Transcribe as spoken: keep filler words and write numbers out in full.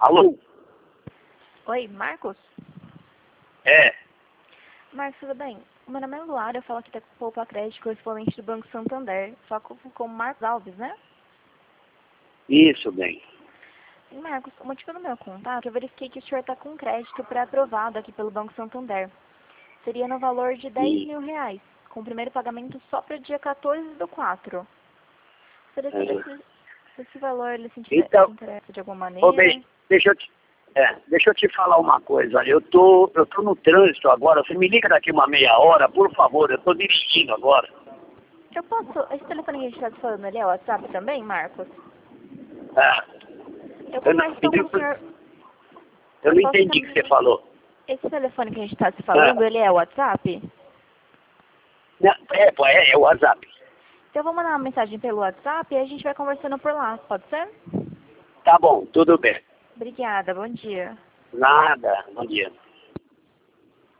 Alô? Oi, Marcos? É. Marcos, tudo bem? Meu nome é Luara, eu falo aqui da Poupa Crédito, correspondente do Banco Santander. Só como Marcos Alves, né? Isso, bem. Sim, Marcos, o motivo do meu contato, eu verifiquei que o senhor está com crédito pré-aprovado aqui pelo Banco Santander. Seria no valor de dez E, mil reais, com o primeiro pagamento só para o dia quatorze do quatro. Será que é. esse, esse valor ele se inter- Então, se interessa de alguma ô maneira? bem, deixa eu te, é, deixa eu te falar uma coisa. Eu tô, eu tô no trânsito agora. Você me liga daqui uma meia hora, por favor. Eu tô dirigindo agora. Eu posso... Esse telefone que a gente está falando ali é o WhatsApp também, Marcos? É. Eu Eu não converso então com o entendi, senhor... eu Eu não posso entendi o que também... você falou. Esse telefone que a gente está se É, falando, ele é o WhatsApp? Não, é, pô, é, é o WhatsApp. Então eu vou mandar uma mensagem pelo WhatsApp e a gente vai conversando por lá, pode ser? Tá bom, tudo bem. Obrigada, bom dia. Nada, bom dia.